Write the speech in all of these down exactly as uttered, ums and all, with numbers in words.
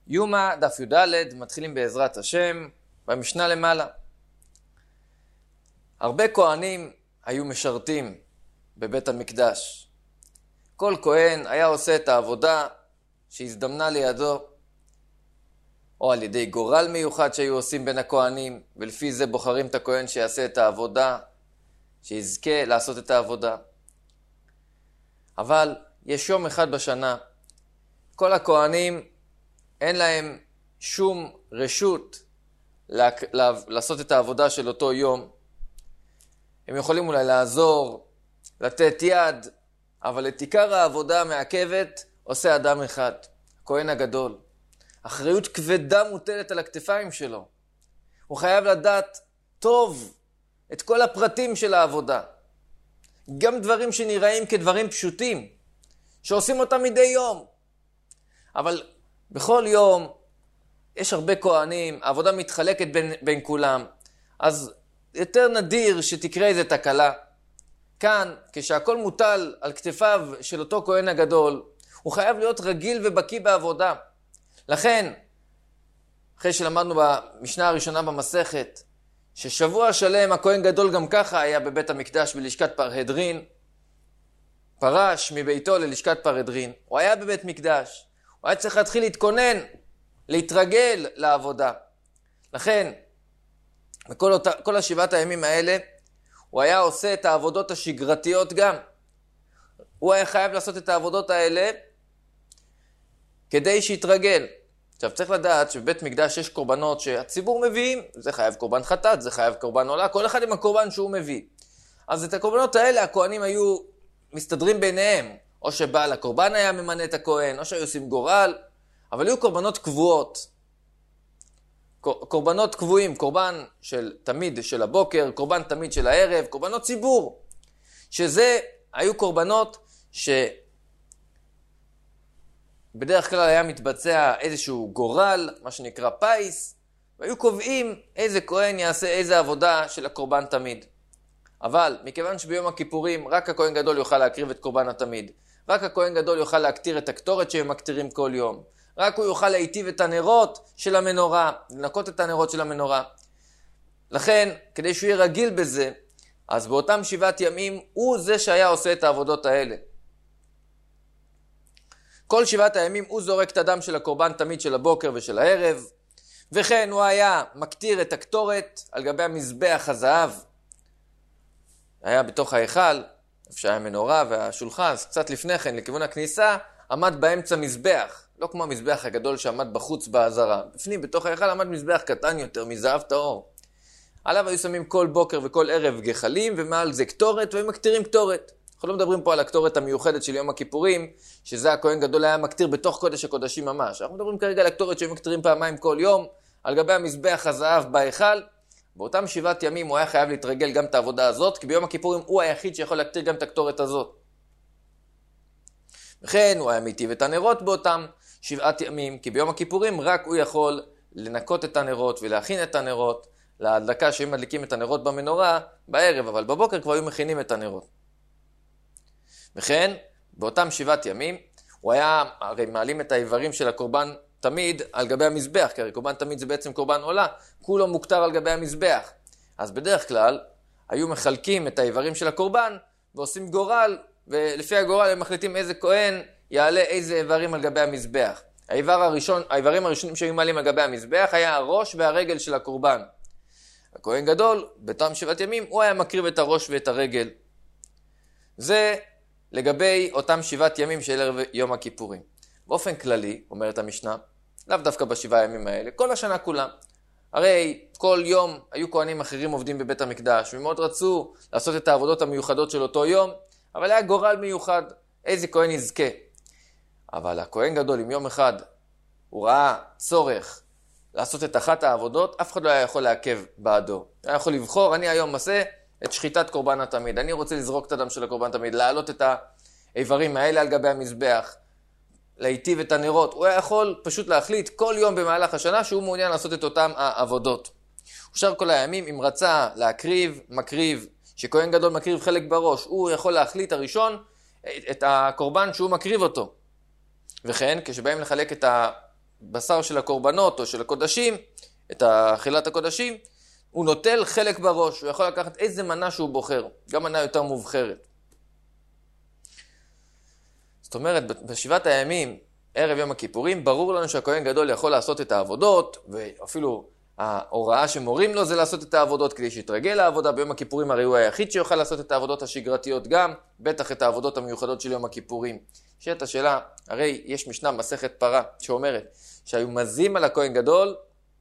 יומא דף י"ד, מתחילים בעזרת השם במשנה למעלה. הרבה כהנים היו משרתים בבית המקדש. כל כהן היה עושה את העבודה שהזדמנה לידו, או על ידי גורל מיוחד שהיו עושים בין הכהנים, ולפי זה בוחרים את הכהן שיעשה את העבודה, שיזכה לעשות את העבודה. אבל יש יום אחד בשנה, כל הכהנים אין להם שום רשות לעשות את העבודה של אותו יום. הם יכולים אולי לעזור, לתת יד, אבל את עיקר העבודה המעכבת עושה אדם אחד, הכהן הגדול. אחריות כבדה מוטלת על הכתפיים שלו. הוא חייב לדעת טוב את כל הפרטים של העבודה. גם דברים שנראים כדברים פשוטים, שעושים אותם מדי יום. אבל בכל יום יש הרבה כהנים, העבודה מתחלקת בין, בין כולם. אז יותר נדיר שתקרה איזו תקלה. כאן, כשהכל מוטל על כתפיו של אותו כהן הגדול, הוא חייב להיות רגיל ובקיא בעבודה. לכן, אחרי שלמדנו במשנה הראשונה במסכת, ששבוע שלם הכהן גדול גם ככה היה בבית המקדש בלשכת פרהדרין, פרש מביתו ללשכת פרהדרין, הוא היה בבית מקדש, הוא היה צריך להתחיל להתכונן, להתרגל לעבודה. לכן, בכל אותה, כל השבעת הימים האלה, הוא היה עושה את העבודות השגרתיות גם. הוא היה חייב לעשות את העבודות האלה כדי שיתרגל. עכשיו צריך לדעת שבבית מקדש יש קורבנות שהציבור מביאים, זה חייב קורבן חטאת, זה חייב קורבן עולה, כל אחד עם הקורבן שהוא מביא. אז את הקורבנות האלה הכהנים היו מסתדרים ביניהם, או שבעל הקורבן היה ממנה את הכהן, או שהיו עושים גורל, אבל היו קורבנות קבועות. קורבנות קבועים, קורבן של תמיד של הבוקר, קורבן תמיד של הערב, קורבנות ציבור. שזה היו קורבנות שבדרך כלל היה מתבצע איזשהו גורל, מה שנקרא פייס, והיו קובעים איזה כהן יעשה איזה עבודה של הקורבן תמיד. אבל מכיוון שביום הכיפורים רק הכהן גדול יוכל להקריב את קורבן התמיד, רק הכהן גדול יוכל להקטיר את הקטורת שהם מקטירים כל יום, רק הוא יוכל להיטיב את הנרות של המנורה, לנקות את הנרות של המנורה. לכן, כדי שהוא יהיה רגיל בזה, אז באותם שבעת ימים הוא זה שהיה עושה את העבודות האלה. כל שבעת הימים הוא זורק את הדם של הקורבן תמיד של הבוקר ושל הערב, וכן הוא היה מקטיר את הקטורת על גבי המזבח הזהב. היה בתוך ההיכל, איפה שהיה מנורה והשולחן, אז קצת לפני כן, לכיוון הכניסה, עמד באמצע מזבח. לא כמו המזבח הגדול שעמד בחוץ בעזרה. בפנים, בתוך ההיכל, עמד מזבח קטן יותר, מזהב טהור. עליו היו שמים כל בוקר וכל ערב גחלים, ומעל זה קטורת, והם מקטירים קטורת. אנחנו לא מדברים פה על הקטורת המיוחדת של יום הכיפורים, שזה הכהן גדול היה מקטיר בתוך קודש הקודשים ממש. אנחנו מדברים כרגע על הקטורת שהם מקטירים פעמיים כל יום, על גבי המזבח הזהב בהיכל. באותם שבעת ימים הוא היה חייב להתרגל גם את העבודה הזאת, כי ביום הכיפורים הוא היחיד שיכול להקטיר גם את הקטורת הזאת. וכן הוא היה מיטיב את הנרות באותם שבעת ימים, כי ביום הכיפורים רק הוא יכול לנקות את הנרות ולהכין את הנרות להדלקה שהם מדליקים את הנרות במנורה בערב, אבל בבוקר כבר היו מכינים את הנרות. וכן, באותם שבעת ימים, הוא היה, הרי מעלים את האיברים של הקורבן תמיד על גבי המזבח, כי הרי קורבן תמיד זה בעצם קורבן עולה, כולו מוקטר על גבי המזבח. אז בדרך כלל, היו מחלקים את האיברים של הקורבן ועושים גורל, ולפי הגורל הם מחליטים איזה כהן יעלה איזה איברים על גבי המזבח. האיבר הראשון, האיברים הראשונים שהיו מעלים על גבי המזבח היה הראש והרגל של הקורבן. הכהן גדול, בתום שבעת ימים, הוא היה מקריב את הראש ואת הרגל. זה לגבי אותם שבעת ימים של ערב יום הכיפורים. באופן כללי, אומרת המשנה, לאו דווקא בשבעה ימים האלה, כל השנה כולה. הרי כל יום היו כהנים אחרים עובדים בבית המקדש, ומאוד רצו לעשות את העבודות המיוחדות של אותו יום, אבל היה גורל מיוחד, איזה כהן יזכה. אבל הכהן גדול, אם יום אחד הוא ראה צורך לעשות את אחת העבודות, אף אחד לא היה יכול לעכב בעדו. היה יכול לבחור, אני היום עושה את שחיטת קורבן התמיד. אני רוצה לזרוק את הדם של הקורבן תמיד, להעלות את האיברים האלה על גבי המזבח, להיטיב את הנרות. הוא היה יכול פשוט להחליט כל יום במהלך השנה שהוא מעוניין לעשות את אותם העבודות. ושאר כל הימים, אם רצה להקריב, מקריב, שכהן גדול מקריב חלק בראש, הוא יכול להחליט הראשון את הקורבן שהוא מקריב אותו. וכן, כשבאים לחלק את הבשר של הקורבנות או של הקודשים, את אכילת הקודשים, הוא נוטל חלק בראש, הוא יכול לקחת איזה מנה שהוא בוחר, גם מנה יותר מובחרת. זאת אומרת, בשבעת הימים, ערב יום הכיפורים, ברור לנו שהכהן גדול יכול לעשות את העבודות, ואפילו ההוראה שמורים לו זה לעשות את העבודות כדי שיתרגל לעבודה. ביום הכיפורים הרי הוא היחיד שיוכל לעשות את העבודות השגרתיות גם, בטח את העבודות המיוחדות של יום הכיפורים. שאלת השאלה, הרי יש משנה מסכת פרה שאומרת שהיו מזים על הכהן גדול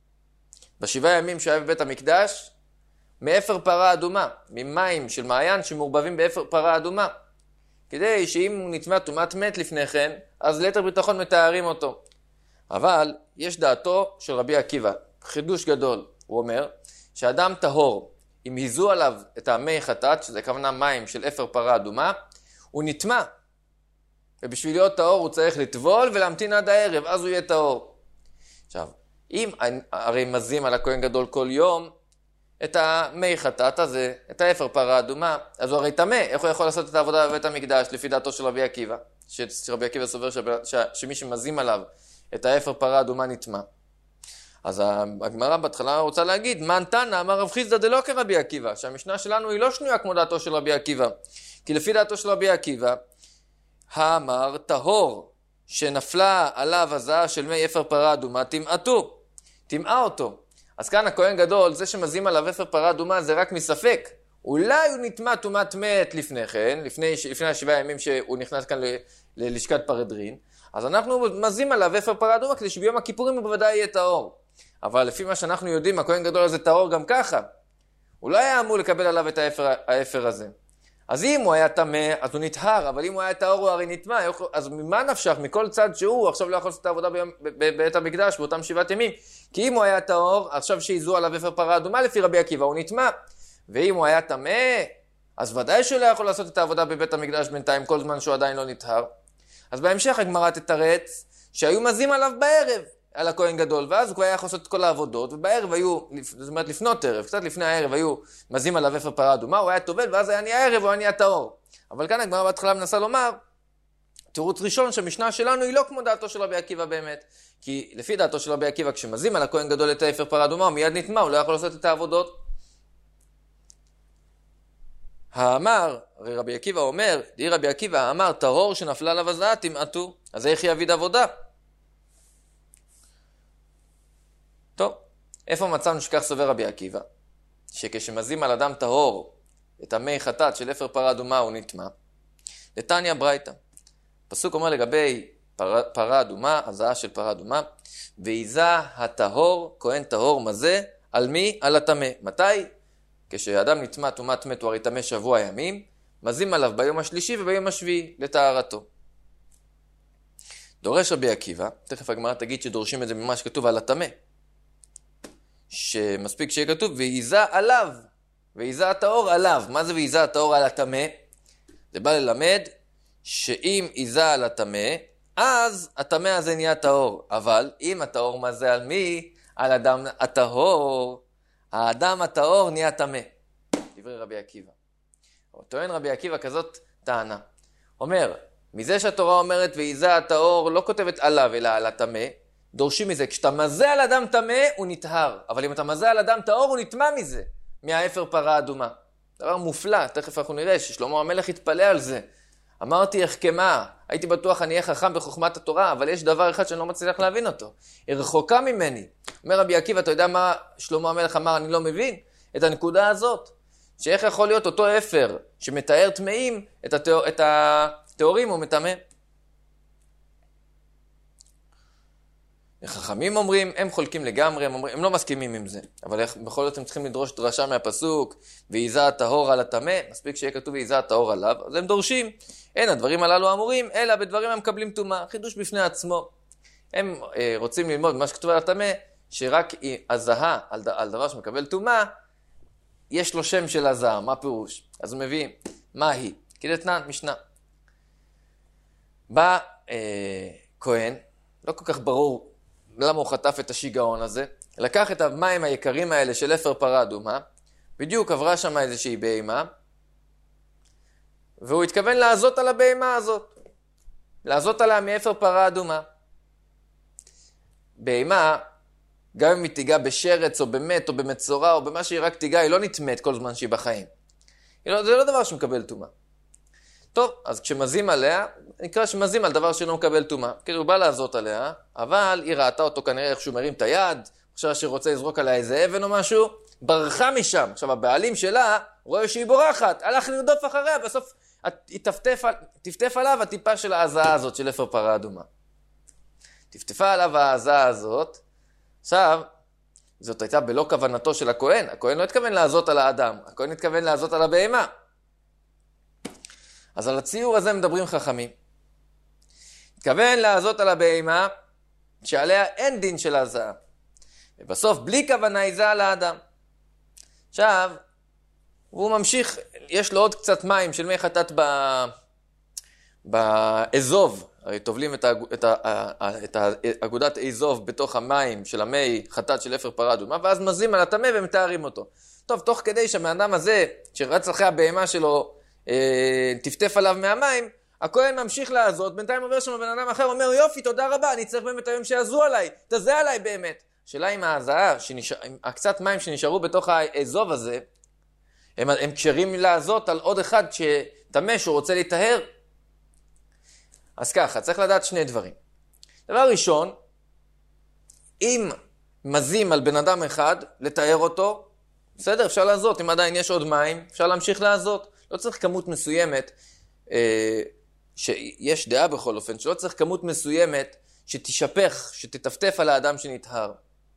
בשבעה ימים שהיה בבית המקדש מאפר פרה אדומה, ממים של מעיין שמורבבים באפר פרה אדומה, כדי שאם הוא נטמא טומאת מת לפני כן, אז ליתר ביטחון מתארים אותו. אבל יש דעתו של רבי עקיבא, חידוש גדול. הוא אומר שאדם טהור, אם היזו עליו את המי חטאת, שזה כוונה מים של אפר פרה אדומה, הוא נטמא. ובשביל להיות טהור הוא צריך לטבול ולהמתין עד הערב, אז הוא יהיה טהור. עכשיו, אם הרי מזים על הכהן גדול כל יום את המי חטאת הזה, את האפר פרה אדומה, אז הוא הרי טמא. איך הוא יכול לעשות את העבודה בבית המקדש לפי דעתו של רבי עקיבא? שרבי עקיבא סובר שמי שמזים עליו את האפר פרה אדומה נטמא. אז הגמרא בהתחלה רוצה להגיד, מן תנא אמר רב חיסדא דלא כרבי עקיבא, שהמשנה שלנו היא לא שנויה כמו דעתו של רבי עקיבא. כי לפי דעתו של רבי עקיבא, האמר טהור שנפלה עליו הזעה של מי אפר פרה אדומה, תמעטו, תמעה אותו. אז כאן הכהן גדול, זה שמזים עליו אפר פרה אדומה זה רק מספק. אולי הוא נטמא טומאת מת לפני כן, לפני, לפני השבעה ימים שהוא נכנס כאן ל, ללשכת פרדרין, אז אנחנו מזים עליו אפר פרה אדומה כדי שביום הכיפורים הוא בוודאי יהיה טהור. אבל לפי מה שאנחנו יודעים, הכהן גדול הזה טהור גם ככה. הוא לא היה אמור לקבל עליו את האפר, האפר הזה. אז אם הוא היה טמא, אז הוא נטהר, אבל אם הוא היה טהור הוא הרי נטמא, אז ממה נפשך? מכל צד שהוא עכשיו לא יכול לעשות את העבודה ביום, בבית המקדש באותם שבעת ימים. כי אם הוא היה טהור, עכשיו שיזו עליו אפר פרה אדומה לפי רבי עקיבא, הוא נטמא. ואם הוא היה טמא, אז ודאי שהוא לא יכול לעשות את העבודה בבית המקדש בינתיים כל זמן שהוא עדיין לא נטהר. אז בהמשך הגמרא תתרץ שהיו מזים עליו בערב על הכהן גדול, ואז הוא כבר היה יכול לעשות את כל העבודות, ובערב היו, זאת אומרת לפנות ערב, קצת לפני הערב היו מזים עליו אפר פרה אדומה, הוא היה טובל, ואז היה נהיה ערב, הוא היה נהיה טהור. אבל כאן הגמרא בהתחלה מנסה לומר, תירוץ ראשון שהמשנה שלנו היא לא כמו דעתו של רבי עקיבא באמת. כי לפי דעתו של רבי עקיבא, כשמזים על הכהן גדול את האפר פרה אדומה, הוא מיד נטמא, הוא לא יכול לעשות את העבודות. האמר, הרי רבי עקיבא אומר, די רבי עקיבא אמר, טהור שנפלה עליו הזעה תמעטו, אז איך יעביד עבודה? טוב, איפה מצאנו שכך סובר רבי עקיבא? שכשמזים על אדם טהור את המי חטאת של אפר פרה אדומה הוא נטמא. לתניא ברייתא. פסוק אומר לגבי פרה, פרה אדומה, הזעה של פרה אדומה, ויזה הטהור, כהן טהור מזה, על מי? על הטמא. מתי? כשאדם נטמא טומאת מת הוא הרי טמא שבוע ימים, מזים עליו ביום השלישי וביום השביעי לטהרתו. דורש רבי עקיבא, תכף הגמרא תגיד שדורשים את זה ממה שכתוב על הטמא. שמספיק שיהיה כתוב, ויזה עליו, ויזה הטהור עליו. מה זה ויזה הטהור על הטמא? זה בא ללמד שאם יזה על הטמא, אז הטמא הזה נהיה טהור. אבל אם הטהור מזה על מי? על אדם הטהור. האדם הטהור נהיה טמא. דברי רבי עקיבא. טוען רבי עקיבא כזאת טענה. אומר, מזה שהתורה אומרת ויזה הטהור לא כותבת עליו אלא על הטמא, דורשים מזה, כשאתה מזה על אדם טמא, הוא נטהר. אבל אם אתה מזה על אדם טהור, הוא נטמא מזה, מהאפר פרה אדומה. דבר מופלא, תכף אנחנו נראה ששלמה המלך התפלא על זה. אמרתי החכמה, הייתי בטוח אני אהיה חכם בחוכמת התורה, אבל יש דבר אחד שאני לא מצליח להבין אותו. היא רחוקה ממני. אומר רבי עקיבא, אתה יודע מה שלמה המלך אמר, אני לא מבין? את הנקודה הזאת. שאיך יכול להיות אותו אפר שמתאר טמאים, את, התיאור, את התיאורים הוא מטמא. החכמים אומרים, הם חולקים לגמרי, הם, אומרים, הם לא מסכימים עם זה. אבל איך, בכל זאת הם צריכים לדרוש דרשה מהפסוק, ויזה הטהור על הטמא, מספיק שיהיה כתוב ויזה הטהור עליו, אז הם דורשים. אין הדברים הללו אמורים, אלא בדברים הם מקבלים טומאה, חידוש בפני עצמו. הם אה, רוצים ללמוד מה שכתוב על הטמא, שרק הזהה על, ד, על דבר שמקבל טומאה, יש לו שם של הזהה, מה פירוש? אז הוא מביא, מה היא? כדתנן, משנה. בא אה, כהן, לא כל כך ברור, למה הוא חטף את השיגעון הזה? לקח את המים היקרים האלה של אפר פרה אדומה, בדיוק עברה שם איזושהי בהמה, והוא התכוון לעזות על הבהמה הזאת. לעזות עליה מאפר פרה אדומה. בהמה, גם אם היא תיגע בשרץ או במת או במצורע או במה שהיא רק תיגע, היא לא נתמת כל זמן שהיא בחיים. לא, זה לא דבר שמקבל טומאה. טוב, אז כשמזים עליה, נקרא שמזים על דבר שלא מקבל טומאה. כאילו הוא בא לעזות עליה, אבל היא ראתה אותו כנראה איך שהוא מרים את היד, עכשיו שרוצה לזרוק עליה איזה אבן או משהו, ברחה משם. עכשיו הבעלים שלה רואה שהיא בורחת, הלך לרדוף אחריה, בסוף היא תפטף, תפטף עליו הטיפה של ההזעה הזאת של אפר פרה אדומה. תפטפה עליו ההזעה הזאת, עכשיו, זאת הייתה בלא כוונתו של הכהן, הכהן לא התכוון לעזות על האדם, הכהן התכוון לעזות על הבהמה. אז על הציור הזה מדברים חכמים. התכוון לעזות על הבהמה שעליה אין דין של הזעה. ובסוף בלי כוונה היא על האדם. עכשיו, הוא ממשיך, יש לו עוד קצת מים של מי חטאת ב... באזוב. הרי טובלים את, האג... את, ה... את האגודת אזוב בתוך המים של המי חטאת של אפר פרה אדומה, ואז מזים על הטמא ומתארים אותו. טוב, תוך כדי שהאדם הזה, שרץ אחרי הבהמה שלו, אה, תפטף עליו מהמים, הכהן ממשיך לעזות, בינתיים עובר שם בן אדם אחר, אומר יופי, תודה רבה, אני צריך באמת היום שיעזו עליי, תזה עליי באמת. שאלה עם ההזעה, שנשאר, עם הקצת מים שנשארו בתוך האזוב הזה, הם, הם קשרים לעזות על עוד אחד שטמא שהוא רוצה להיטהר. אז ככה, צריך לדעת שני דברים. דבר ראשון, אם מזים על בן אדם אחד, לטהר אותו, בסדר, אפשר לעזות, אם עדיין יש עוד מים, אפשר להמשיך לעזות. לא צריך כמות מסוימת, אה, שיש דעה בכל אופן, שלא צריך כמות מסוימת שתשפך, שתטפטף על האדם שנטהר.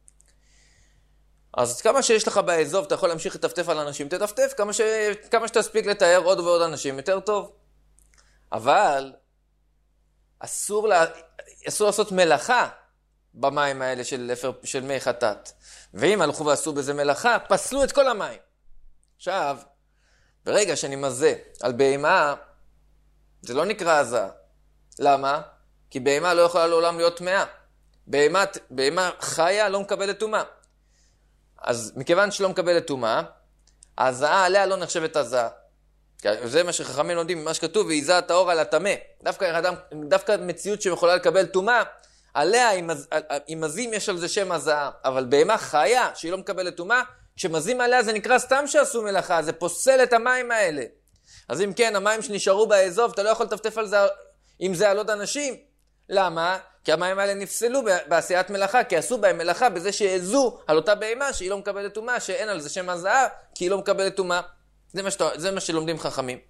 אז כמה שיש לך באזוב, אתה יכול להמשיך לטפטף על אנשים, תטפטף, כמה, ש... כמה שתספיק לתאר עוד ועוד אנשים, יותר טוב. אבל אסור, לה... אסור לעשות מלאכה במים האלה של, אפר... של מי חטאת. ואם הלכו ועשו בזה מלאכה, פסלו את כל המים. עכשיו, ברגע שאני מזה על בהמה, זה לא נקרא הזעה. למה? כי בהמה לא יכולה לעולם להיות טמאה. בהמה, בהמה חיה לא מקבלת טומאה. אז מכיוון שלא מקבלת טומאה, ההזעה עליה לא נחשבת הזעה. זה מה שחכמים לומדים, מה שכתוב, והיזה הטהור על הטמא. דווקא, דווקא מציאות שיכולה לקבל טומאה, עליה, אם מזים יש על זה שם הזעה. אבל בהמה חיה שהיא לא מקבלת טומאה, כשמזים עליה זה נקרא סתם שעשו מלאכה, זה פוסל את המים האלה. אז אם כן, המים שנשארו באזוב, אתה לא יכול לטפטף על זה, אם זה על עוד אנשים. למה? כי המים האלה נפסלו בעשיית מלאכה, כי עשו בהם מלאכה בזה שהעזו על אותה בהמה שהיא לא מקבלת טומאה, שאין על זה שם הזעה, כי היא לא מקבלת טומאה. זה מה, שאתה, זה מה שלומדים חכמים.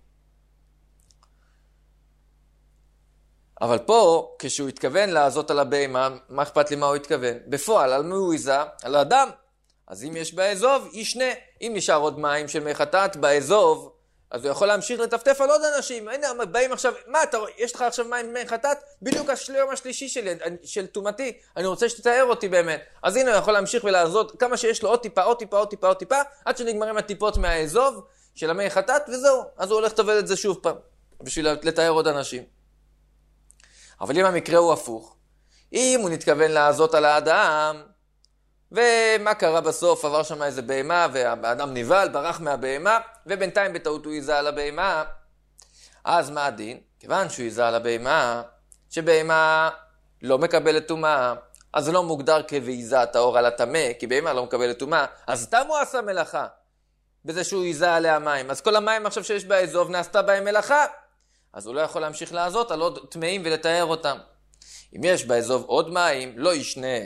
אבל פה, כשהוא התכוון לעזות על הבהמה, מה אכפת לי מה הוא התכוון? בפועל, על מי הוא עיזה? על האדם. אז אם יש באזוב, ישנה. אם נשאר עוד מים של מי חטאת באזוב, אז הוא יכול להמשיך לטפטף על עוד אנשים. הנה, באים עכשיו, מה אתה רואה? יש לך עכשיו מים מי חטאת? בדיוק השליום השלישי שלי, של תומתי. אני רוצה שתתאר אותי באמת. אז הנה, הוא יכול להמשיך ולעזות כמה שיש לו עוד טיפה, עוד טיפה, עוד טיפה, עוד טיפה, עד שנגמרים הטיפות מהאזוב של המי חטאת, וזהו. אז הוא הולך לטבל את זה שוב פעם, בשביל לתאר עוד אנשים. אבל אם המקרה הוא הפוך, אם הוא נתכוון לעזות על האדם, ומה קרה בסוף? עבר שם איזה בהמה, והאדם נבהל, ברח מהבהמה, ובינתיים בטעות הוא עיזה על הבהמה. אז מה הדין? כיוון שהוא עיזה על הבהמה, שבהמה לא מקבלת טומאה, אז זה לא מוגדר כבעיזה הטהור על הטמא, כי בהמה לא מקבלת טומאה, אז סתם הוא עשה מלאכה, בזה שהוא עיזה עליה מים. אז כל המים עכשיו שיש באזוב נעשתה בהם מלאכה, אז הוא לא יכול להמשיך לעזות על עוד טמאים ולתאר אותם. אם יש באזוב עוד מים, לא ישנה.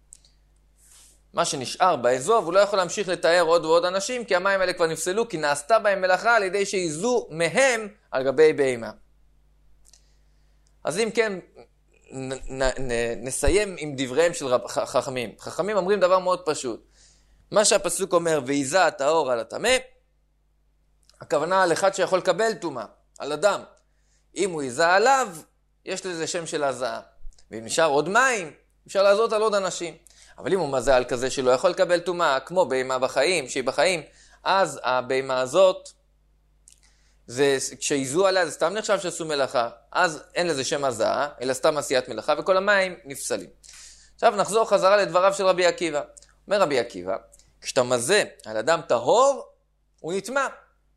מה שנשאר באזוב, הוא לא יכול להמשיך לתאר עוד ועוד אנשים, כי המים האלה כבר נפסלו, כי נעשתה בהם מלאכה על ידי שעיזו מהם על גבי בהמה. אז אם כן, נ, נ, נ, נסיים עם דבריהם של רב, חכמים. חכמים אומרים דבר מאוד פשוט. מה שהפסוק אומר, ועיזה הטהור על הטמא, הכוונה על אחד שיכול לקבל טומאה, על אדם. אם הוא עיזה עליו, יש לזה שם של הזעה. ואם נשאר עוד מים, אפשר לעזות על עוד אנשים. אבל אם הוא מזה על כזה שלא יכול לקבל טומאה, כמו בהמה בחיים, שהיא בחיים, אז הבהמה הזאת, זה, כשעיזו עליה, זה סתם נחשב שעשו מלאכה, אז אין לזה שם הזעה, אלא סתם עשיית מלאכה, וכל המים נפסלים. עכשיו נחזור חזרה לדבריו של רבי עקיבא. אומר רבי עקיבא, כשאתה מזה על אדם טהור, הוא נטמא.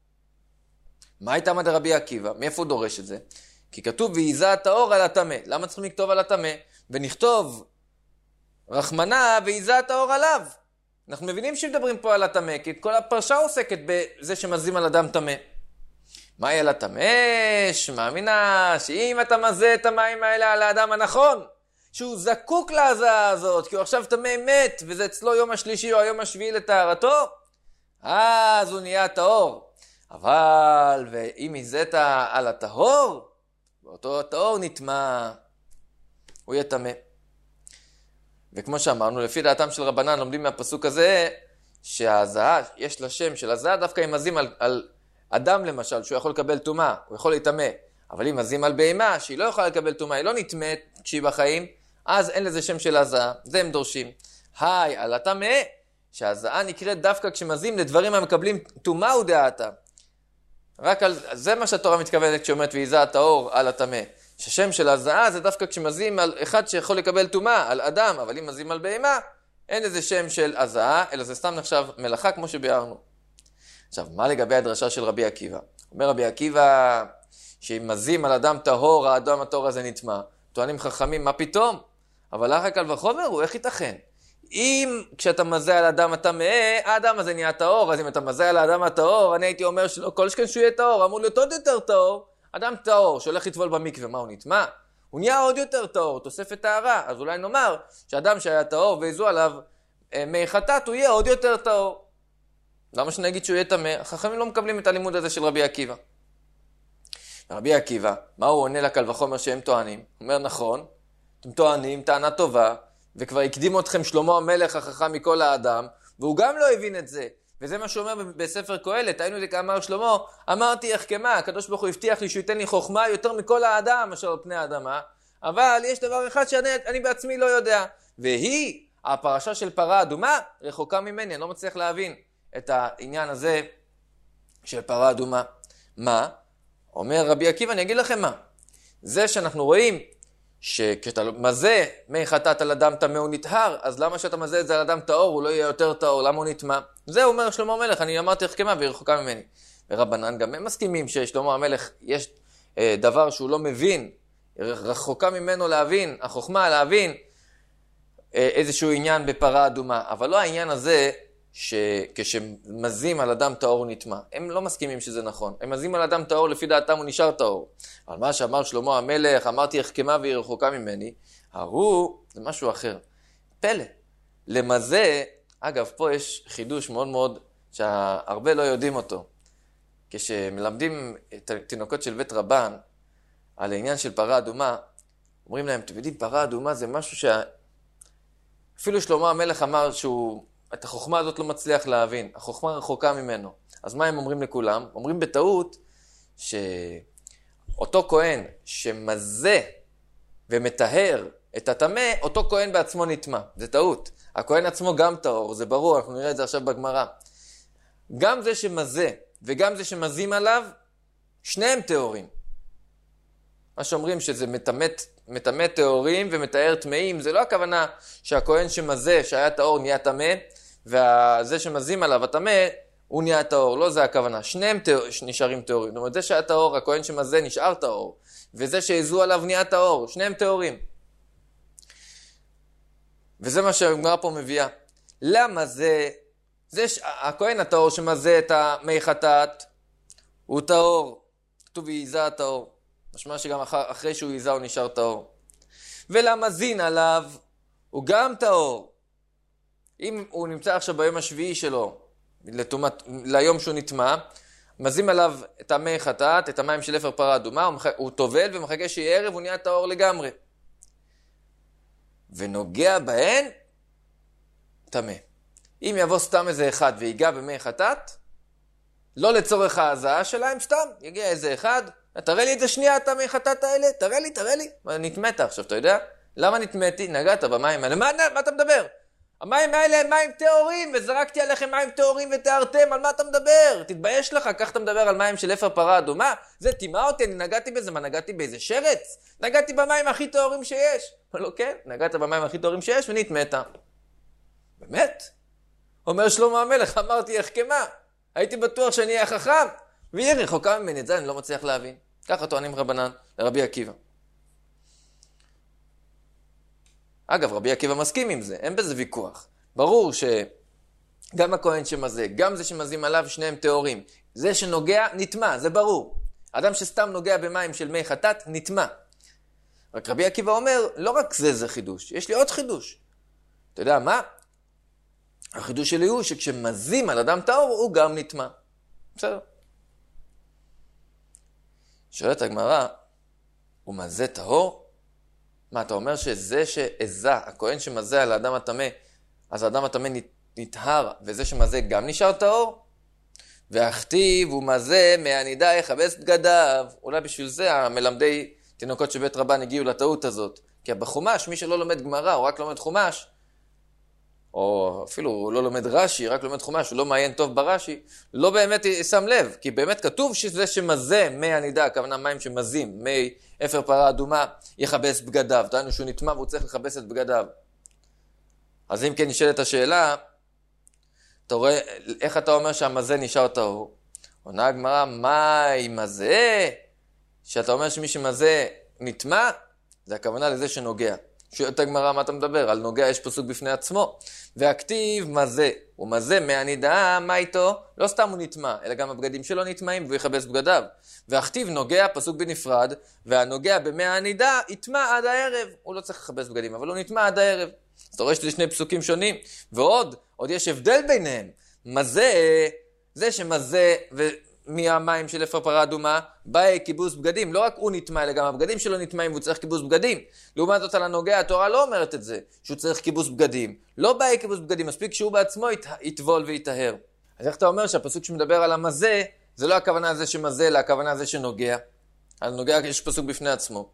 מה הייתה מד רבי עקיבא? מאיפה הוא דורש את זה? כי כתוב ועיזה הטהור על הטמא. למה צריכים לכתוב על הטמא? ונכתוב רחמנה ועיזה הטהור עליו. אנחנו מבינים שמדברים פה על הטמא, כי כל הפרשה עוסקת בזה שמזים על אדם טמא. מהי על הטמא? שמאמינה שאם אתה מזה את המים האלה על האדם הנכון, שהוא זקוק להזעה הזאת, כי הוא עכשיו טמא מת, וזה אצלו יום השלישי או היום השביעי לטהרתו, אז הוא נהיה טהור. אבל, ואם מזית על הטהור, באותו הטהור נטמא, הוא יהיה טמא. וכמו שאמרנו, לפי דעתם של רבנן, לומדים מהפסוק הזה, שההזעה, יש לה שם של הזעה, דווקא אם מזים על, על אדם למשל, שהוא יכול לקבל טומאה, הוא יכול להתאמה. אבל אם מזים על בהמה, שהיא לא יכולה לקבל טומאה, היא לא נטמאת כשהיא בחיים, אז אין לזה שם של הזעה, זה הם דורשים. היי, על הטמא, שההזעה נקראת דווקא כשמזים לדברים המקבלים טומאה ודעתה. רק על זה מה שהתורה מתכוונת כשאומרת ועיזה הטהור על הטמא. ששם של הזעה זה דווקא כשמזים על אחד שיכול לקבל טומאה, על אדם, אבל אם מזים על בהמה, אין איזה שם של הזעה, אלא זה סתם נחשב מלאכה כמו שביארנו. עכשיו, מה לגבי הדרשה של רבי עקיבא? אומר רבי עקיבא, שאם מזים על אדם טהור, האדם הטהור הזה נטמא. טוענים חכמים, מה פתאום? אבל אחר קל וחומר הוא, איך ייתכן? אם כשאתה מזה על אדם הטמא, האדם הזה נהיה טהור, אז אם אתה מזה על האדם הטהור, אני הייתי אומר שלא, כל שכן שהוא יהיה טהור, אמור להיות עוד יותר טהור. אדם טהור שהולך לטבול במקווה, מה הוא נטמא? הוא נהיה עוד יותר טהור, תוספת טהרה. אז אולי נאמר שאדם שהיה טהור והזו עליו מי חטאת, הוא יהיה עוד יותר טהור. למה שנגיד שהוא יהיה טמא? החכמים לא מקבלים את הלימוד הזה של רבי עקיבא. רבי עקיבא, מה הוא עונה לקל וחומר שהם טוענים? הוא אומר, נכון, אתם טוענים, טענה טובה, וכבר הקדים אתכם שלמה המלך החכם מכל האדם, והוא גם לא הבין את זה. וזה מה שהוא אומר בספר קהלת, היינו זה כאמר שלמה, אמרתי החכמה, הקדוש ברוך הוא הבטיח לי שהוא ייתן לי חוכמה יותר מכל האדם אשר על פני האדמה, אבל יש דבר אחד שאני אני בעצמי לא יודע, והיא, הפרשה של פרה אדומה, רחוקה ממני, אני לא מצליח להבין את העניין הזה של פרה אדומה. מה? אומר רבי עקיבא, אני אגיד לכם מה. זה שאנחנו רואים שכשאתה מזה מי חטאת על אדם טמא הוא נטהר, אז למה שאתה מזה את זה על אדם טהור, הוא לא יהיה יותר טהור, למה הוא נטמא? זה אומר שלמה המלך, אני אמרתי החכמה והיא רחוקה ממני. ורבנן גם הם מסכימים ששלמה המלך יש אה, דבר שהוא לא מבין, רחוקה ממנו להבין, החוכמה להבין אה, איזשהו עניין בפרה אדומה. אבל לא העניין הזה שכשמזים על אדם טהור הוא נטמא. הם לא מסכימים שזה נכון. הם מזים על אדם טהור, לפי דעתם הוא נשאר טהור. אבל מה שאמר שלמה המלך, אמרתי החכמה והיא רחוקה ממני, הרו זה משהו אחר. פלא. למזה, אגב, פה יש חידוש מאוד מאוד שהרבה לא יודעים אותו. כשמלמדים את התינוקות של בית רבן על העניין של פרה אדומה, אומרים להם, אתם יודעים, פרה אדומה זה משהו שה... אפילו שלמה המלך אמר שהוא... את החוכמה הזאת לא מצליח להבין. החוכמה רחוקה ממנו. אז מה הם אומרים לכולם? אומרים בטעות שאותו כהן שמזה ומטהר את הטמא, אותו כהן בעצמו נטמא. זה טעות. הכהן עצמו גם טהור, זה ברור, אנחנו נראה את זה עכשיו בגמרא. גם זה שמזה וגם זה שמזים עליו, שניהם טהורים. מה שאומרים שזה מטמאת, מטמא טהורים ומטהר טמאים, זה לא הכוונה שהכהן שמזה, שהיה טהור, נהיה טמא, וזה שמזים עליו, הטמא, הוא נהיה טהור. לא זה הכוונה. שניהם טהור, נשארים טהורים. זאת אומרת, זה שהיה טהור, הכהן שמזה נשאר טהור, וזה שהזו עליו נהיה טהור. שניהם טהורים. וזה מה שהגמרא פה מביאה. למה זה? זה ש... הכהן הטהור שמזה את המי חטאת, הוא טהור. כתוב ועיזה הטהור. משמע שגם אחר, אחרי שהוא עיזה הוא נשאר טהור. ולמזין עליו הוא גם טהור. אם הוא נמצא עכשיו ביום השביעי שלו, לתומת, ליום שהוא נטמא, מזים עליו את המי חטאת, את המים של אפר פרה אדומה, הוא, מח... הוא טובל ומחכה שיהיה ערב, הוא נהיה טהור לגמרי. ונוגע בהן, טמא. אם יבוא סתם איזה אחד ויגע במי חטאת, לא לצורך ההזעה שלהם, סתם, יגיע איזה אחד, תראה לי את זה שנייה, אתה מי חטאת האלה, תראה לי, תראה לי. נטמאת עכשיו, אתה יודע? למה נטמאתי? נגעת במים האלה. מה, מה אתה מדבר? המים האלה הם מים טהורים, וזרקתי עליכם מים טהורים וטהרתם, על מה אתה מדבר? תתבייש לך, כך אתה מדבר על מים של אפר פרה אדומה? זה טימא אותי, אני נגעתי בזה, מה נגעתי באיזה שרץ? נגעתי במים הכי טהורים שיש. לא כן, נגעת במים הכי טהורים שיש ונטמאת. באמת? אומר שלמה המלך, אמרתי החכמה, הייתי בטוח שאני אהיה חכם, והיא רחוקה ממני, את זה אני לא מצליח להבין. ככה טוענים רבנן לרבי עקיבא. אגב, רבי עקיבא מסכים עם זה, אין בזה ויכוח. ברור שגם הכהן שמזה, גם זה שמזים עליו, שניהם טהורים. זה שנוגע, נטמע, זה ברור. אדם שסתם נוגע במים של מי חטאת, נטמע. רק רבי עקיבא אומר, לא רק זה זה חידוש, יש לי עוד חידוש. אתה יודע מה? החידוש שלי הוא שכשמזים על אדם טהור, הוא גם נטמע. בסדר. שואלת הגמרא, הוא מזה טהור? מה, אתה אומר שזה שעזה, הכהן שמזה על האדם הטמא, אז האדם הטמא נטהר, וזה שמזה גם נשאר טהור? והכתיב הוא מזה מהנידה יכבס בגדיו. אולי בשביל זה המלמדי תינוקות של בית רבן הגיעו לטעות הזאת. כי בחומש, מי שלא לומד גמרא, או רק לומד חומש, או אפילו הוא לא לומד רש"י, רק לומד חומש, הוא לא מעיין טוב ברש"י, לא באמת שם לב, כי באמת כתוב שזה שמזה מי הנידה, הכוונה מים שמזים, מי אפר פרה אדומה, יכבס בגדיו. דענו שהוא נטמע והוא צריך לכבס את בגדיו. אז אם כן נשאלת השאלה, אתה רואה, איך אתה אומר שהמזה נשאר טהור? עונה הגמרא, מה עם הזה? שאתה אומר שמי שמזה נטמע, זה הכוונה לזה שנוגע. שואלת הגמרא, מה אתה מדבר? על נוגע יש פסוק בפני עצמו. והכתיב מזה, הוא מזה מהנידה, מה איתו? לא סתם הוא נטמע, אלא גם הבגדים שלו נטמעים והוא יכבס בגדיו. והכתיב נוגע, פסוק בנפרד, והנוגע במי הנידה, יטמע עד הערב. הוא לא צריך לכבס בגדים, אבל הוא נטמע עד הערב. אז אתה רואה שזה שני פסוקים שונים. ועוד, עוד יש הבדל ביניהם. מזה, זה שמזה מהמים של אפר פרה אדומה, בא כיבוס בגדים. לא רק הוא נטמע, אלא גם הבגדים שלו נטמעים והוא צריך כיבוס בגדים. לעומת זאת על הנוגע, התורה לא אומרת את זה, שהוא צריך כיבוס בגדים. לא בא כיבוס בגדים, מספיק שהוא בעצמו ית, יטבול ויטהר. אז איך אתה אומר שהפסוק שמדבר על המזה, זה לא הכוונה הזה שמזה, אלא הכוונה הזה שנוגע. על נוגע יש פסוק בפני עצמו.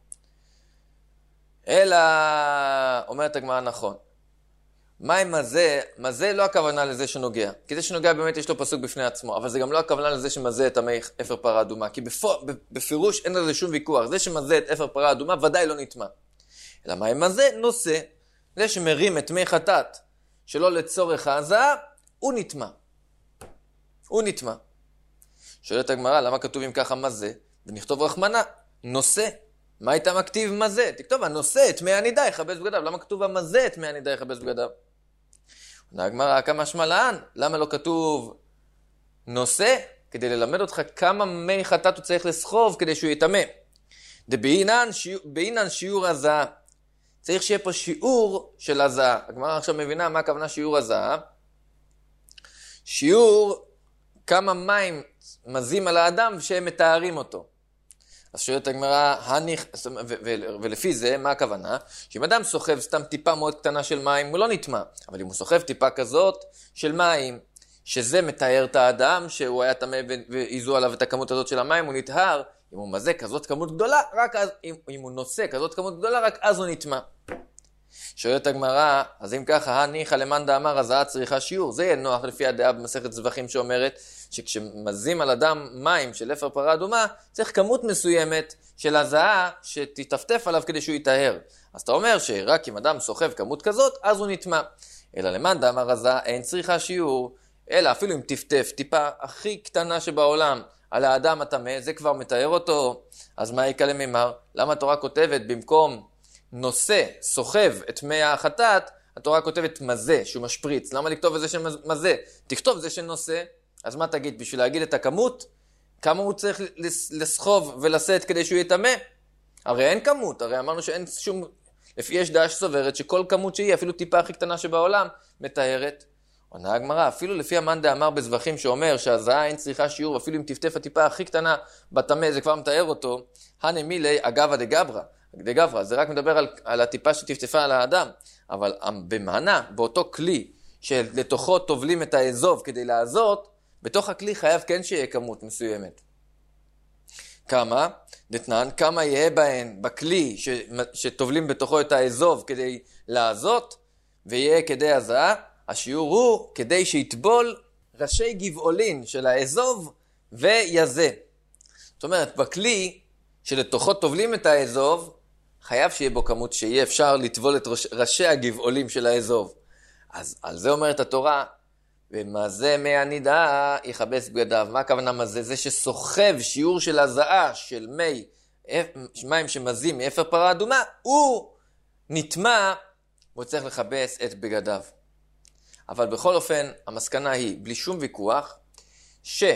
אלא, אומרת הגמרא נכון. מה עם מזה? מזה לא הכוונה לזה שנוגע. כי זה שנוגע באמת יש לו פסוק בפני עצמו, אבל זה גם לא הכוונה לזה שמזה את המי אפר פרה אדומה. כי בפור, בפירוש אין לזה שום ויכוח. זה שמזה את אפר פרה אדומה ודאי לא נטמע. אלא מה עם מזה? נושא. זה שמרים את מי חטאת שלא לצורך ההזעה, הוא נטמע. הוא נטמע. שואלת הגמרא, למה כתוב אם ככה מזה? ונכתוב רחמנה, נושא. מה הייתה מכתיב מזה? תכתוב, הנושא את מי הנידה יכבס בגדיו. למה כתוב המזה את מי הנידה יכבס בגדיו? עונה הגמרא, כמה שמע לאן? למה לא כתוב נושא? כדי ללמד אותך כמה מי חטאת הוא צריך לסחוב כדי שהוא יטמא. דבעינן שיעור, שיעור הזעה. צריך שיהיה פה שיעור של הזעה. הגמרא עכשיו מבינה מה הכוונה שיעור הזעה. שיעור כמה מים מזים על האדם שהם מתארים אותו. אז שואלת הגמרא, ולפי זה, מה הכוונה? שאם אדם סוחב סתם טיפה מאוד קטנה של מים, הוא לא נטמע. אבל אם הוא סוחב טיפה כזאת של מים, שזה מתאר את האדם, שהוא היה טמא ואיזו עליו את הכמות הזאת של המים, הוא נטהר. אם הוא מזה כזאת כמות גדולה, רק אז, אם, אם הוא נושא כזאת כמות גדולה, רק אז הוא נטמע. שואלת הגמרא, אז אם ככה, הניחא למאן דאמר הזעה צריכה שיעור. זה יהיה נוח לפי הדעה במסכת זבחים שאומרת שכשמזים על אדם מים של אפר פרה אדומה, צריך כמות מסוימת של הזעה שתטפטף עליו כדי שהוא יטהר. אז אתה אומר שרק אם אדם סוחב כמות כזאת, אז הוא נטמע. אלא למאן דאמר הזעה אין צריכה שיעור, אלא אפילו אם טפטף טיפה הכי קטנה שבעולם על האדם הטמא, זה כבר מתאר אותו. אז מה יקלה ממר? למה התורה כותבת במקום נושא, סוחב את מי החטאת, התורה כותבת מזה, שהוא משפריץ. למה לכתוב את זה של מזה? תכתוב זה של נושא. אז מה תגיד? בשביל להגיד את הכמות? כמה הוא צריך לסחוב ולשאת כדי שהוא יטמא? הרי אין כמות, הרי אמרנו שאין שום... לפי יש דעה שסוברת שכל כמות שהיא, אפילו טיפה הכי קטנה שבעולם, מתארת. עונה הגמרא, אפילו לפי המאן דאמר בזבחים שאומר שהזעה אין צריכה שיעור, אפילו אם טפטף הטיפה הכי קטנה בטמא, זה כבר מתאר אותו. הנה מילי אגבא דגברא. דגברא, זה רק מדבר על, על הטיפה שטפטפה על האדם. אבל במענה, באותו כלי שלתוכו טובלים את האזוב כדי לעזות, בתוך הכלי חייב כן שיהיה כמות מסוימת. כמה? דתנן, כמה יהיה בהן בכלי ש, שטובלים בתוכו את האזוב כדי לעזות, ויהיה כדי הזעה, השיעור הוא כדי שיטבול ראשי גבעולין של האזוב ויזה. זאת אומרת, בכלי שלתוכו טובלים את האזוב, חייב שיהיה בו כמות שיהיה אפשר לטבול את ראש, ראשי הגבעולים של האזוב. אז על זה אומרת התורה, ומזה מהנידה יכבס בגדיו. מה הכוונה מזה? זה שסוחב שיעור של הזעה של מי, מים שמזים מאפר פרה אדומה, הוא נטמע והוא צריך לכבס את בגדיו. אבל בכל אופן, המסקנה היא, בלי שום ויכוח, שזה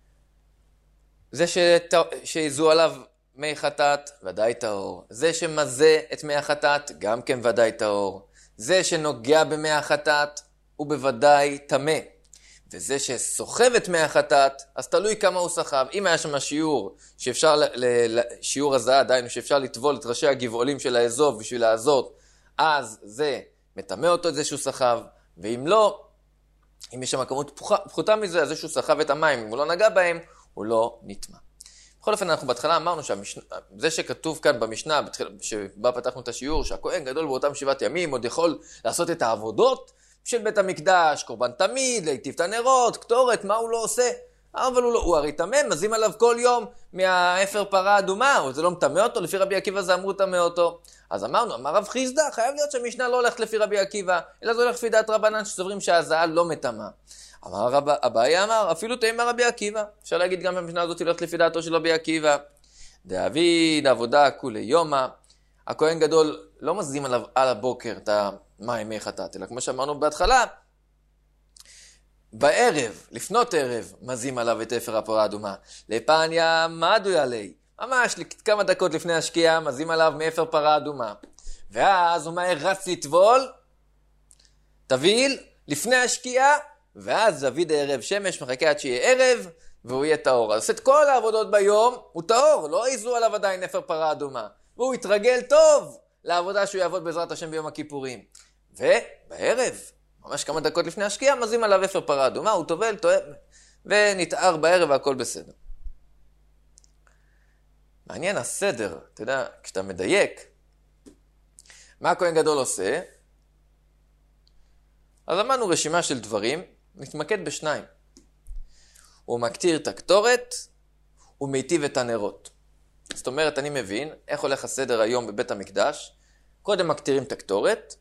שת... שיזו עליו מי חטאת, ודאי טהור. זה שמזה את מי החטאת, גם כן ודאי טהור. זה שנוגע במי החטאת, הוא בוודאי טמא. וזה שסוחב את מי החטאת, אז תלוי כמה הוא סחב. אם היה שם שיעור, שאפשר, ל... ל... שיעור הזעה, דיינו, שאפשר לטבול את ראשי הגבעולים של האזוב בשביל לעזות, אז זה מטמא אותו את זה שהוא סחב. ואם לא, אם יש שם כמות פחותה מזה, אז זה שהוא סחב את המים, אם הוא לא נגע בהם, הוא לא נטמא. בכל אופן, אנחנו בהתחלה אמרנו שזה שכתוב כאן במשנה, שבה פתחנו את השיעור, שהכהן גדול באותם שבעת ימים, עוד יכול לעשות את העבודות של בית המקדש, קורבן תמיד, להיטיב את הנרות, קטורת, מה הוא לא עושה? אבל הוא, לא, הוא הרי תמא, מזים עליו כל יום מהאפר פרה אדומה, או זה לא מטמא אותו, לפי רבי עקיבא זה אמרו תמא אותו. אז אמרנו, אמר רב חיסדא, חייב להיות שהמשנה לא הולכת לפי רבי עקיבא, אלא זה הולך לפי דעת רבנן שסוברים שהזעה לא מטמאה. אמר רב, אביי אמר, אפילו תאמר רבי עקיבא. אפשר להגיד גם במשנה הזאת הולכת לפי דעתו של רבי עקיבא. דאביד עבודה כולי יומא. הכהן גדול לא מזים עליו על הבוקר את המים מי חטאת, אלא כמו שאמרנו בהתחלה, בערב, לפנות ערב, מזים עליו את אפר הפרה האדומה. לפניה מדוי עלי. ממש כמה דקות לפני השקיעה, מזים עליו מאפר פרה אדומה. ואז הוא מהר רץ לטבול, תביל, לפני השקיעה, ואז זוויד הערב שמש מחכה עד שיהיה ערב, והוא יהיה טהור. אז עושה את כל העבודות ביום, הוא טהור, לא יזו עליו עדיין אפר פרה אדומה. והוא יתרגל טוב לעבודה שהוא יעבוד בעזרת השם ביום הכיפורים. ובערב, ממש כמה דקות לפני השקיעה, מזים עליו אפר פרה אדומה, הוא טובל, טועה, ונתאר בערב והכל בסדר. מעניין הסדר, אתה יודע, כשאתה מדייק, מה הכהן גדול עושה? אז אמרנו רשימה של דברים, נתמקד בשניים. הוא מקטיר את הקטורת, הוא מיטיב את הנרות. זאת אומרת, אני מבין איך הולך הסדר היום בבית המקדש. קודם מקטירים את הקטורת,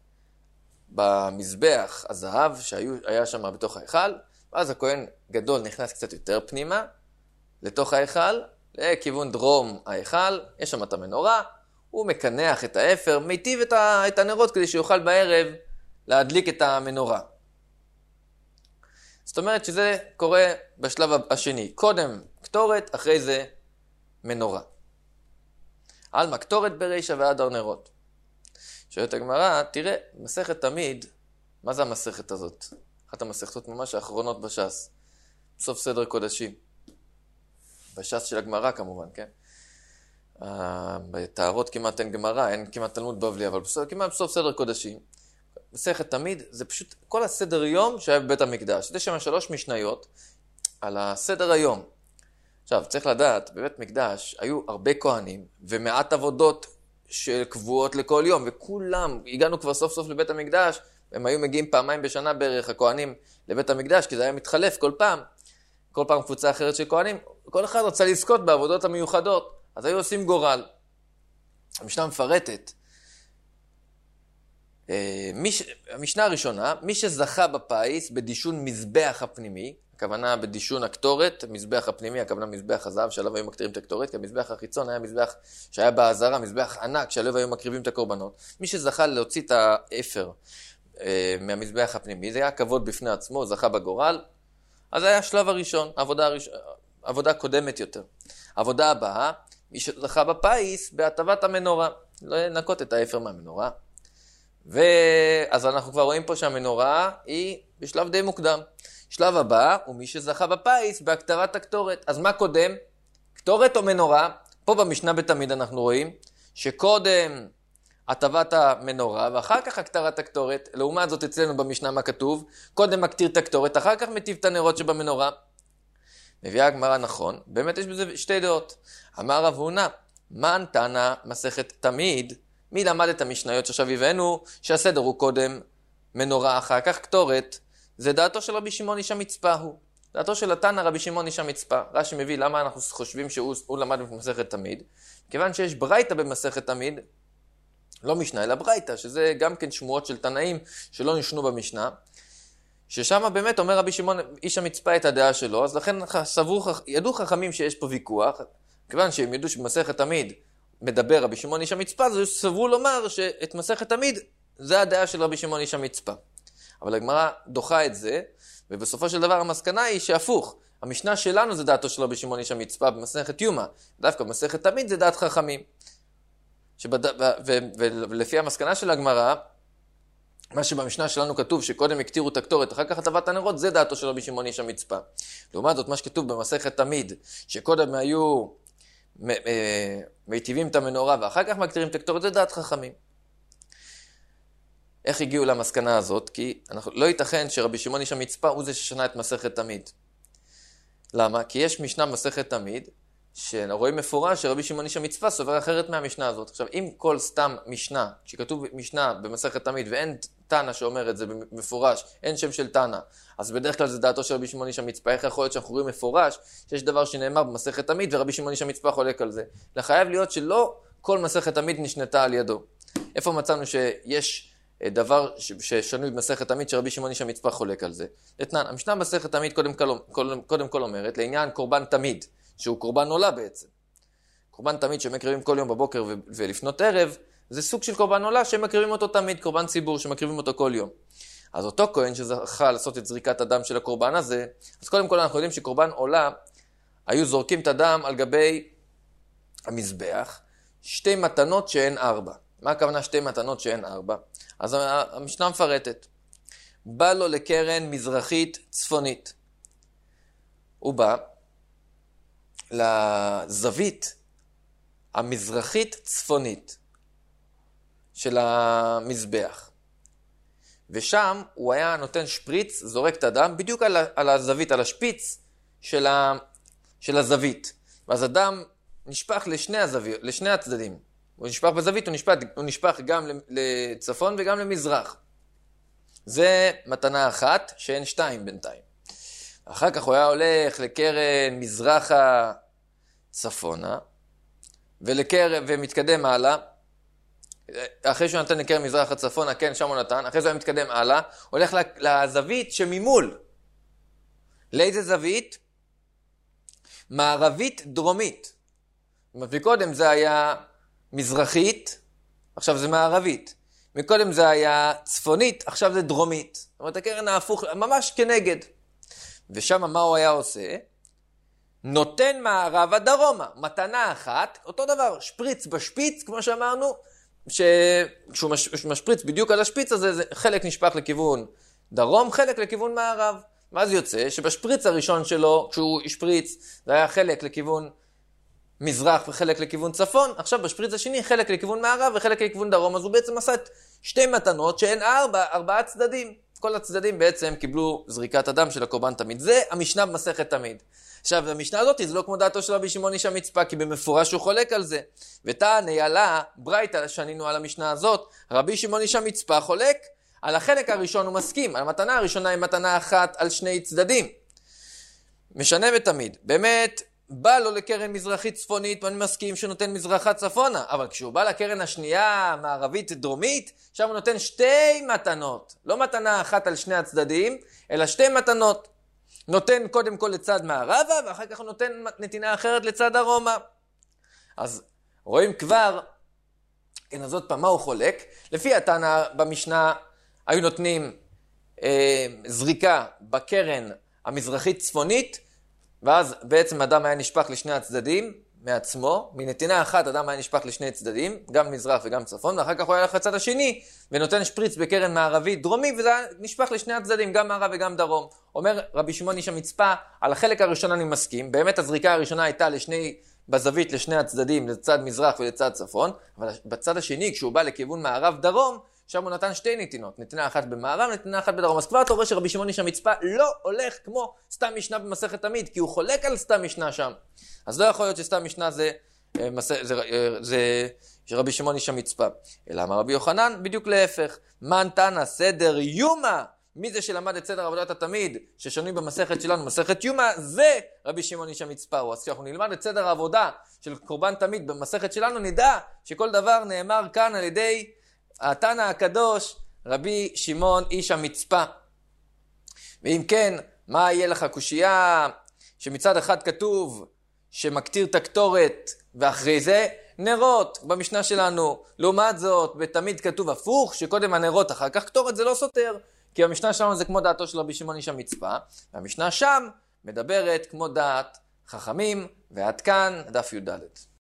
במזבח הזהב שהיה שם בתוך ההיכל, ואז הכהן גדול נכנס קצת יותר פנימה, לתוך ההיכל, לכיוון דרום ההיכל, יש שם את המנורה, הוא מקנח את האפר, מיטיב את, ה, את הנרות כדי שיוכל בערב להדליק את המנורה. זאת אומרת שזה קורה בשלב השני, קודם קטורת, אחרי זה מנורה. על מקטורת ברישה ועד הנרות. שואלת הגמרא, תראה, מסכת תמיד, מה זה המסכת הזאת? אחת המסכתות ממש האחרונות בש"ס, בסוף סדר קודשים. בש"ס של הגמרא כמובן, כן? בתארות כמעט אין גמרא, אין כמעט תלמוד בבלי, אבל בסוף, כמעט בסוף סדר קודשים. מסכת תמיד, זה פשוט כל הסדר יום שהיה בבית המקדש. יש שם שלוש משניות על הסדר היום. עכשיו, צריך לדעת, בבית מקדש היו הרבה כהנים ומעט עבודות שקבועות לכל יום, וכולם, הגענו כבר סוף סוף לבית המקדש, הם היו מגיעים פעמיים בשנה בערך הכהנים לבית המקדש, כי זה היה מתחלף כל פעם, כל פעם קבוצה אחרת של כהנים, כל אחד רצה לזכות בעבודות המיוחדות, אז היו עושים גורל. המשנה מפרטת, המשנה הראשונה, מי שזכה בפייס בדישון מזבח הפנימי, הכוונה בדישון הקטורת, מזבח הפנימי, הכוונה מזבח הזהב שעליו היו מקטירים את הקטורת, כי המזבח החיצון היה מזבח שהיה בעזרה, מזבח ענק שעליו היו מקריבים את הקורבנות. מי שזכה להוציא את האפר אה, מהמזבח הפנימי, זה היה כבוד בפני עצמו, זכה בגורל, אז זה היה השלב הראשון, עבודה, הראש... עבודה קודמת יותר. עבודה הבאה, מי שזכה בפייס בהטבת המנורה, לא לנקות את האפר מהמנורה. ואז אנחנו כבר רואים פה שהמנורה היא בשלב די מוקדם. שלב הבא הוא מי שזכה בפייס בהקטרת הקטורת. אז מה קודם? קטורת או מנורה? פה במשנה בתמיד אנחנו רואים שקודם הטבת המנורה ואחר כך הקטרת הקטורת. לעומת זאת אצלנו במשנה מה כתוב? קודם מקטיר את הקטורת, אחר כך מטיב את הנרות שבמנורה. מביאה הגמרא נכון, באמת יש בזה שתי דעות. אמר רב הונא, מן תנא מסכת תמיד, מי למד את המשניות שעכשיו הבאנו, שהסדר הוא קודם מנורה, אחר כך קטורת, זה דעתו של רבי שמעון איש המצפה הוא. דעתו של התנא רבי שמעון איש המצפה. רש"י מביא למה אנחנו חושבים שהוא למד במסכת תמיד. כיוון שיש ברייתא במסכת תמיד, לא משנה אלא ברייתא, שזה גם כן שמועות של תנאים שלא נשנו במשנה, ששם באמת אומר רבי שמעון איש המצפה את הדעה שלו, אז לכן סבור, ידעו חכמים שיש פה ויכוח, כיוון שהם ידעו שבמסכת תמיד מדבר רבי שמעון איש המצפה, אז סברו לומר שאת מסכת תמיד זה הדעה של רבי שמעון איש המצפה. אבל הגמרא דוחה את זה, ובסופו של דבר המסקנה היא שהפוך. המשנה שלנו זה דעתו של רבי שמעון איש המצפה במסכת יומא. דווקא במסכת תמיד זה דעת חכמים. שבד... ו... ו... ו... ולפי המסקנה של הגמרא, מה שבמשנה שלנו כתוב שקודם הקטירו את הקטורת, אחר כך הטבת הנרות, זה דעתו של רבי שמעון איש המצפה. לעומת זאת, מה שכתוב במסכת תמיד, שקודם היו מיטיבים את המנורה ואחר כך מקטירים את הקטורת, זה דעת חכמים. איך הגיעו למסקנה הזאת? כי אנחנו, לא ייתכן שרבי שמעון איש המצפה הוא זה ששנה את מסכת תמיד. למה? כי יש משנה מסכת תמיד, שרואים מפורש שרבי שמעון איש המצפה סובר אחרת מהמשנה הזאת. עכשיו, אם כל סתם משנה, שכתוב משנה במסכת תמיד, ואין תנא שאומר את זה במפורש, אין שם של תנא, אז בדרך כלל זה דעתו של רבי שמעון איש המצפה. איך יכול להיות שאנחנו רואים מפורש שיש דבר שנאמר במסכת תמיד, ורבי שמעון איש המצפה חולק על זה? לחייב להיות שלא כל מסכת תמיד נשנתה על ידו. איפה מצאנו שיש דבר ששנוי במסכת תמיד שרבי שמעון איש המצפה חולק על זה? לתנן, המשנה במסכת תמיד קודם כל, קודם, קודם כל אומרת לעניין קורבן תמיד, שהוא קורבן עולה בעצם. קורבן תמיד שמקריבים כל יום בבוקר ו- ולפנות ערב, זה סוג של קורבן עולה שמקריבים אותו תמיד, קורבן ציבור שמקריבים אותו כל יום. אז אותו כהן שזכה לעשות את זריקת הדם של הקורבן הזה, אז קודם כל אנחנו יודעים שקורבן עולה, היו זורקים את הדם על גבי המזבח, שתי מתנות שהן ארבע. מה הכוונה שתי מתנות שהן ארבע? אז המשנה מפרטת. בא לו לקרן מזרחית צפונית. הוא בא לזווית המזרחית צפונית של המזבח. ושם הוא היה נותן שפריץ, זורק את הדם, בדיוק על, על הזווית, על השפיץ של, ה, של הזווית. ואז הדם נשפך לשני, הזווית, לשני הצדדים. הוא נשפך בזווית, הוא נשפך, הוא נשפך גם לצפון וגם למזרח. זה מתנה אחת, שאין שתיים בינתיים. אחר כך הוא היה הולך לקרן מזרחה צפונה, ולקרן, ומתקדם הלאה. אחרי שהוא נתן לקרן מזרחה צפונה, כן, שם הוא נתן. אחרי זה הוא מתקדם הלאה, הולך לזווית שממול. לאיזה זווית? מערבית דרומית. מקודם זה היה מזרחית, עכשיו זה מערבית. מקודם זה היה צפונית, עכשיו זה דרומית. זאת אומרת, הקרן ההפוך, ממש כנגד. ושם מה הוא היה עושה? נותן מערבה דרומה. מתנה אחת, אותו דבר, שפריץ בשפיץ, כמו שאמרנו, כשהוא משפריץ בדיוק על השפיץ הזה, זה חלק נשפך לכיוון דרום, חלק לכיוון מערב. מה זה יוצא? שבשפריץ הראשון שלו, כשהוא השפריץ, זה היה חלק לכיוון מזרח וחלק לכיוון צפון, עכשיו בשפריץ השני חלק לכיוון מערב וחלק לכיוון דרום, אז הוא בעצם עשה את שתי מתנות שהן ארבע, ארבעה צדדים. כל הצדדים בעצם קיבלו זריקת הדם של הקורבן תמיד. זה המשנה במסכת תמיד. עכשיו, המשנה הזאת זה לא כמו דעתו של רבי שמעון איש המצפה, כי במפורש הוא חולק על זה. ותעני עלה, ברייתא שנינו על המשנה הזאת, רבי שמעון איש המצפה חולק, על החלק הראשון הוא מסכים, על המתנה הראשונה היא מתנה אחת על שני צדדים. משנה ותמיד. באמת, בא לו לקרן מזרחית צפונית, ואני מסכים שנותן מזרחה צפונה, אבל כשהוא בא לקרן השנייה, מערבית דרומית, שם הוא נותן שתי מתנות. לא מתנה אחת על שני הצדדים, אלא שתי מתנות. נותן קודם כל לצד מערבה, ואחר כך הוא נותן נתינה אחרת לצד דרומה. אז רואים כבר, כן, אז עוד פעם, מה הוא חולק? לפי התנא במשנה, היו נותנים אה, זריקה בקרן המזרחית צפונית, ואז בעצם אדם היה נשפך לשני הצדדים מעצמו, מנתינה אחת אדם היה נשפך לשני צדדים, גם מזרח וגם צפון, ואחר כך הוא היה לך לצד השני, ונותן שפריץ בקרן מערבית דרומי, וזה היה נשפך לשני הצדדים, גם מערב וגם דרום. אומר רבי שמעון איש המצפה, על החלק הראשון אני מסכים, באמת הזריקה הראשונה הייתה לשני, בזווית לשני הצדדים, לצד מזרח ולצד צפון, אבל בצד השני, כשהוא בא לכיוון מערב דרום, שם הוא נתן שתי נתינות, נתינה אחת במערב, נתינה אחת בדרום. אז כבר אתה רואה שרבי שמעון איש המצפה לא הולך כמו סתם משנה במסכת תמיד, כי הוא חולק על סתם משנה שם. אז לא יכול להיות שסתם משנה זה, זה, זה, זה רבי שמעון איש המצפה. אלא אמר רבי יוחנן, בדיוק להפך. מן תנא סדר יומא, מי זה שלמד את סדר עבודת התמיד, ששנוי במסכת שלנו, מסכת יומא, זה רבי שמעון איש המצפה. אז כשאנחנו נלמד את סדר העבודה של קורבן תמיד במסכת שלנו, נדע שכל דבר נאמר כאן על ידי התנא הקדוש, רבי שמעון איש המצפה. ואם כן, מה יהיה לך קושייה? שמצד אחד כתוב שמקטיר את הקטורת, ואחרי זה נרות במשנה שלנו. לעומת זאת, בתמיד כתוב הפוך, שקודם הנרות אחר כך קטורת, זה לא סותר. כי המשנה שלנו זה כמו דעתו של רבי שמעון איש המצפה, והמשנה שם מדברת כמו דעת חכמים, ועד כאן דף י"ד.